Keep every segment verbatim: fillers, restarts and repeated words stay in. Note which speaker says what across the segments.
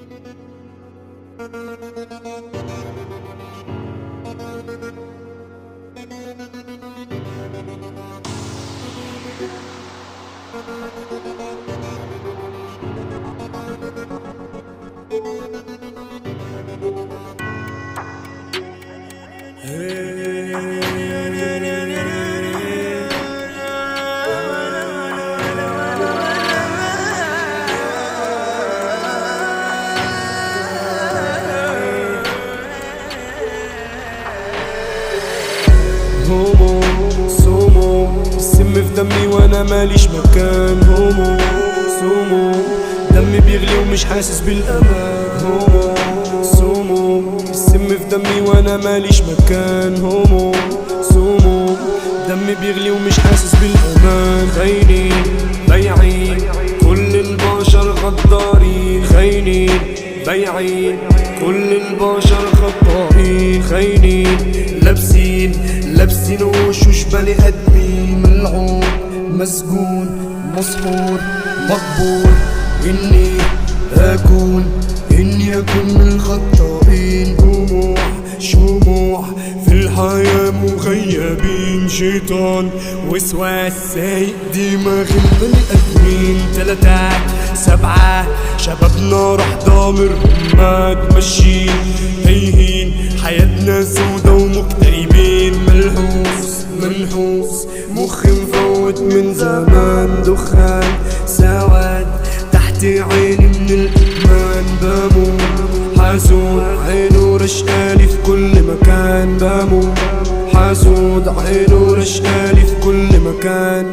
Speaker 1: هومو سومو السم في دمي وانا ماليش مكان. هومو سومو دمي بيغلي ومش حاسس بالامان. هومو سومو السم في دمي وانا ماليش مكان. هومو سومو دمي بيغلي ومش حاسس بالامان. خاينين بايعين كل البشر غدارين. خاينين بايعين كل البشر خطائين. خاينين لابسين لابسين وشوش بني ادمين. ملعون مسجون مسحور مقبور اني اكون اني اكون من الخطائين. طموح شموع في الحياة مغيبين. شيطان وسواس سايق دماغ البني ادمين. تلاتات سبعة شبابنا راح ضامر همات ماشيين تايهين. حياتنا سودا ومكتئبين. ملحوس منحوس مخي مفوت من زمان. دخان سواد تحت عيني من الادمان. بموت حاسود عينه رشقالي في كل مكان. بموت حاسود عينه رشقالي في كل مكان.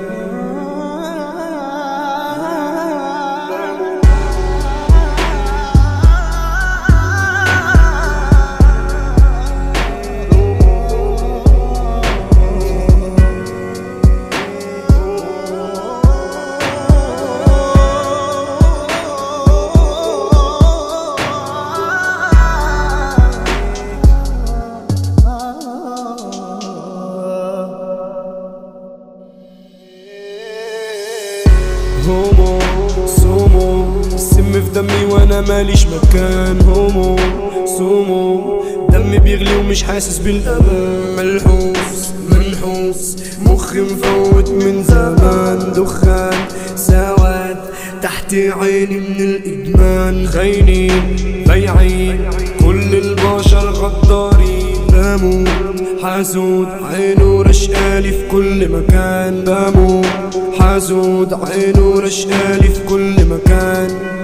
Speaker 1: هومو سومو السم في دمي وانا ماليش مكان. هومو سومو دمي بيغلي ومش حاسس بالامان. ملحوس منحوس مخي مفوت من زمان. دخان سواد تحت عيني من الادمان. خاينين بايعين كل البشر غدارين. بموت حاسود عينه رشقالي في كل مكان. بموت حاسود عينه رشقالي في كل مكان.